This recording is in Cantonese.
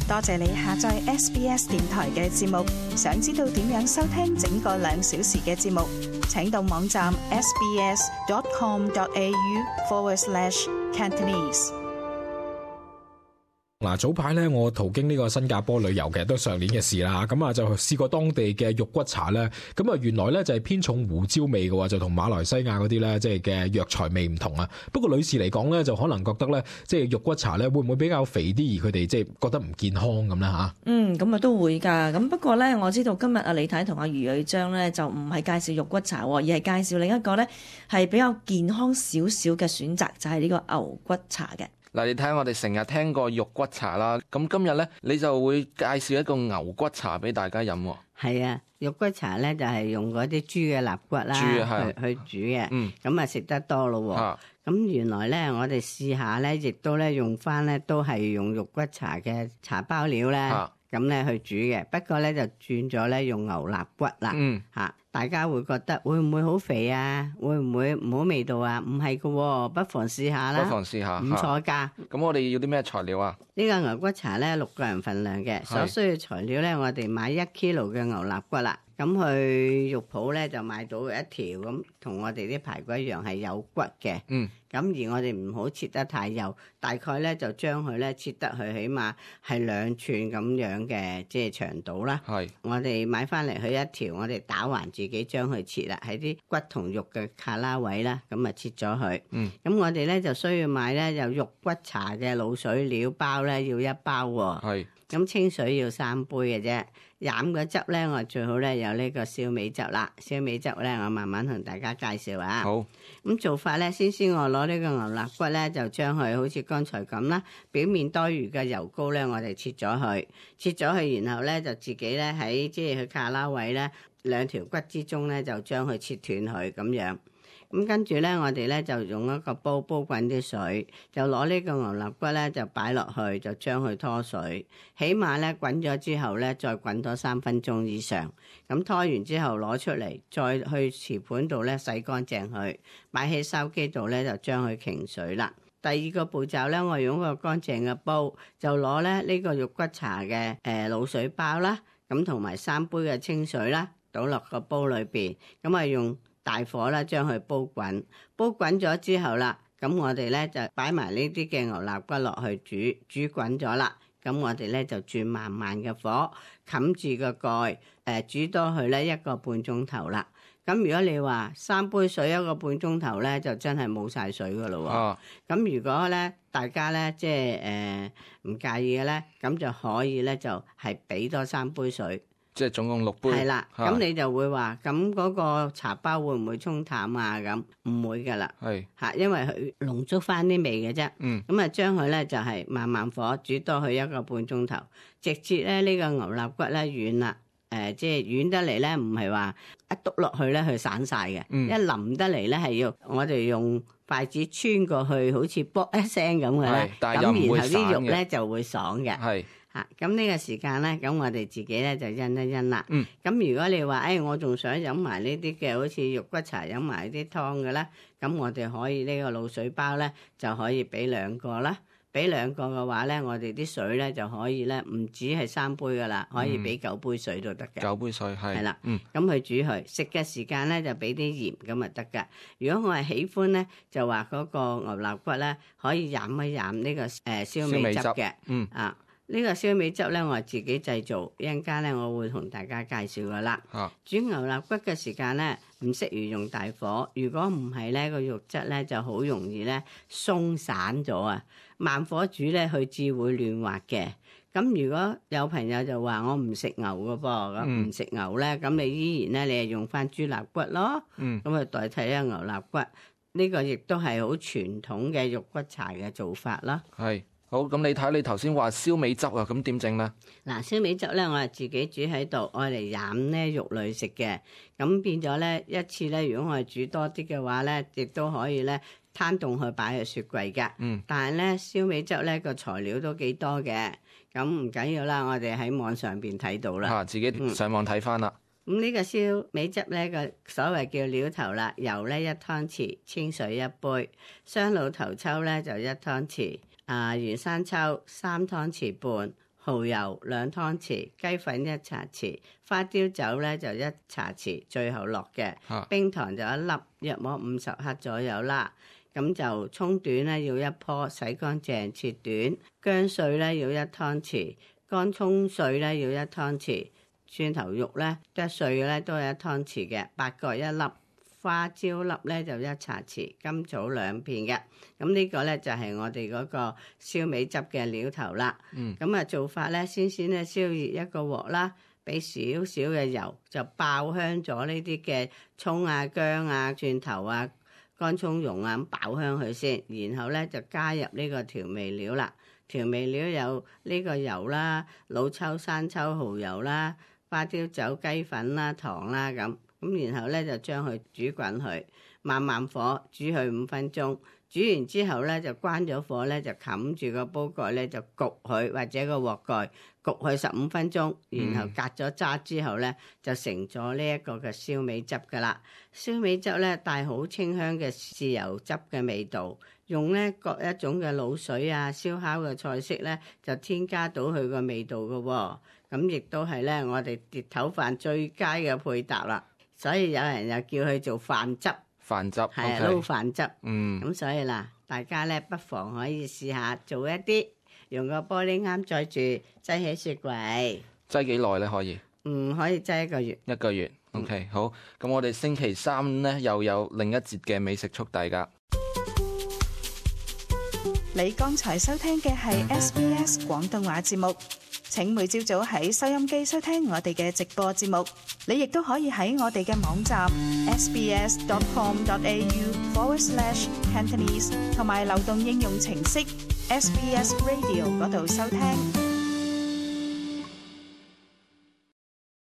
多謝你下載 SBS 電台嘅節目。想知道點樣收聽整個2小時嘅節目，請到網站 sbs.com.au/Cantonese。 嗱，早排咧，我途經呢個新加坡旅遊嘅，都上年嘅事啦。咁啊，就試過當地嘅肉骨茶咧。咁啊，原來咧就係偏重胡椒味嘅喎，就同馬來西亞嗰啲咧，即係嘅藥材味唔同啊。不過女士嚟講咧，就可能覺得咧，即係肉骨茶咧，會唔會比較肥啲，而佢哋即係覺得唔健康咁咧嚇？ 咁啊都會㗎。咁不過咧，我知道今日阿李太同阿余蕊章咧，就唔係介紹肉骨茶，而係介紹另一個咧係比較健康少少嘅選擇，就係呢個牛骨茶嘅。 嗱，你睇下我哋成日聽過肉骨茶啦，咁今日咧你就會介紹一個牛骨茶俾大家飲喎。 係啊，肉骨茶咧就係用嗰啲豬嘅肋骨啦去煮嘅，咁啊食得多咯喎。咁原來咧我哋試下咧，亦都咧用翻咧都係用肉骨茶嘅茶包料咧，咁咧去煮嘅。不過咧就轉咗咧用牛肋骨啦，大家會覺得會唔會好肥啊？會唔會唔好味道啊？唔係㗎喎，不妨試下啦。 不妨試下， 唔錯㗎。 咁我哋要啲咩材料啊？ 呢個牛骨茶咧6個人份量嘅，所需要材料咧，我哋買1 kilo 嘅牛肋骨啦。咁去肉鋪咧就買到一條咁，同我哋啲排骨一樣係有骨嘅。咁而我哋唔好切得太幼，大概咧就將佢咧切得佢起碼係2寸咁樣嘅，即係長度啦。我哋買翻嚟佢一條，我哋打橫自己將佢切啦，喺啲骨同肉嘅卡拉位啦，咁啊切咗佢。咁我哋咧就需要買咧有肉骨茶嘅鹵水料包咧，要1包喎。咁清水要3杯嘅啫，飲嘅汁咧，我最好咧有呢個燒味汁啦。燒味汁咧，我慢慢同大家介紹啊。好，咁做法咧，先我攞呢個牛肋骨咧，就將佢好似剛才咁啦，表面多餘嘅油膏咧，我哋切咗佢，然後咧就自己咧喺即係佢卡拉位咧2條骨之中咧，就將佢切斷佢咁樣。咁跟住咧，我哋咧就用一個煲滾啲水，就攞呢個牛肋骨咧就擺落去，就將佢拖水，起碼咧滾咗之後咧，再滾多3分鐘以上。咁拖完之後攞出嚟，再去瓷盤度咧洗乾淨佢，擺喺筲箕度咧就將佢擎水啦。第2個步驟咧，我用一個乾淨嘅煲，就攞咧呢個肉骨茶嘅鹵水包啦，咁同埋3杯嘅清水啦，倒落個煲裏邊，咁啊用大火啦，將佢煲滾咗之後啦，咁我哋咧就擺埋呢啲嘅牛肋骨落去煮滾咗啦。咁我哋咧就轉慢慢嘅火，冚住個蓋，煮多佢咧1個半鐘頭啦。咁如果你話3杯水1個半鐘頭咧，就真係冇晒水噶咯喎。咁如果咧大家咧即係唔介意嘅咧，咁就可以咧就係俾多3杯水。 即係總共6杯。係啦， 咁你就會話，咁嗰個茶包會唔會沖淡啊？咁唔會噶啦，因為佢濃縮翻啲味嘅啫。咁啊將佢咧就係慢慢火煮多佢1個半鐘頭，直至咧呢個牛肋骨咧軟啦。即係軟得嚟咧，唔係話一篤落去咧佢散晒嘅，一腍得嚟咧係要我哋用筷子穿過去，好似卜一聲咁嘅咧，咁然後啲肉咧就會爽嘅。咁呢個時間咧，咁我哋自己咧就欣一欣啦。咁如果你話，我仲想飲埋呢啲嘅，好似肉骨茶飲埋啲湯嘅咧，咁我哋可以呢個鹵水包咧就可以俾2個啦。俾2個嘅話咧，我哋啲水咧就可以咧唔止係3杯噶啦，可以俾9杯水都得嘅。 9杯水係啦， 咁去煮佢食嘅時間咧就俾啲鹽咁啊得噶。如果我係喜歡咧，就話嗰個牛肋骨咧可以飲一飲呢個燒味汁嘅。呢個燒味汁咧，我係自己製造，一陣間咧我會同大家介紹噶啦。煮牛肋骨嘅時間咧，唔適宜用大火，如果唔係咧，個肉質咧就好容易咧鬆散咗啊！慢火煮咧，佢至會嫩滑嘅。咁如果有朋友就話我唔食牛噶噃，咁唔食牛咧，咁你依然咧你係用翻豬肋骨咯，咁啊代替一牛肋骨，呢個亦都係好傳統嘅肉骨茶嘅做法啦。 係。好，咁你睇你頭先話燒味汁啊，咁點整咧？ 嗱，燒味汁咧，我係自己煮喺度，愛嚟飲咧肉類食嘅。咁變咗咧，一次咧，如果我係煮多啲嘅話咧，亦都可以咧攤凍去擺喺雪櫃㗎。但係咧燒味汁咧個材料都幾多嘅，咁唔緊要啦，我哋喺網上邊睇到啦。 自己上網睇翻啦。 咁呢個燒味汁咧個所謂叫料頭啦，油咧1湯匙，清水1杯，雙老頭抽咧就1湯匙。原生抽3湯匙半， 蠔油2湯匙，雞粉1茶匙，花雕酒咧就1茶匙，最後落嘅。冰糖就1粒，約莫50克左右啦。咁就葱段咧要1棵，洗乾淨切短。薑碎咧要1湯匙，乾葱碎咧要1湯匙，蒜頭肉咧剁碎嘅咧都係1湯匙嘅，八角1粒。花椒粒咧就1茶匙，甘草2片嘅。咁呢個咧就係我哋嗰個燒味汁嘅料頭啦。咁啊做法咧，先咧燒熱一個鑊啦，俾少少嘅油，就爆香咗呢啲嘅葱啊、薑啊、蒜頭啊、乾葱蓉啊，咁爆香佢先。然後咧就加入呢個調味料啦。調味料有呢個油啦、老抽、生抽、蠔油啦、花雕酒、雞粉啦、糖啦咁。咁然後咧就將佢煮滾佢，慢火煮佢5分鐘。煮完之後咧就關咗火咧，就冚住個煲蓋咧就焗佢，或者個鑊蓋焗佢15分鐘。然後隔咗渣之後咧就成咗呢一個嘅燒味汁噶啦。燒味汁咧帶好清香嘅豉油汁嘅味道，用咧各一種嘅滷水啊、燒烤嘅菜式咧就添加到佢個味道嘅喎。咁亦都係咧我哋碟頭飯最佳嘅配搭啦。所以有人又叫佢做飯汁，係撈飯汁。咁所以嗱，大家咧不妨可以試下做一啲，用個玻璃罌載住，擠喺雪櫃。 擠幾耐咧可以？ 可以擠1個月。1個月。 OK，好。咁我哋星期3咧又有另一節嘅美食速遞㗎。 你剛才收聽嘅係 SBS 廣東話節目。請每朝早喺收音機收聽我哋嘅直播節目，你亦都可以喺我哋嘅網站 sbs.com.au/Cantonese 同埋流動應用程式 SBS Radio 嗰度收聽。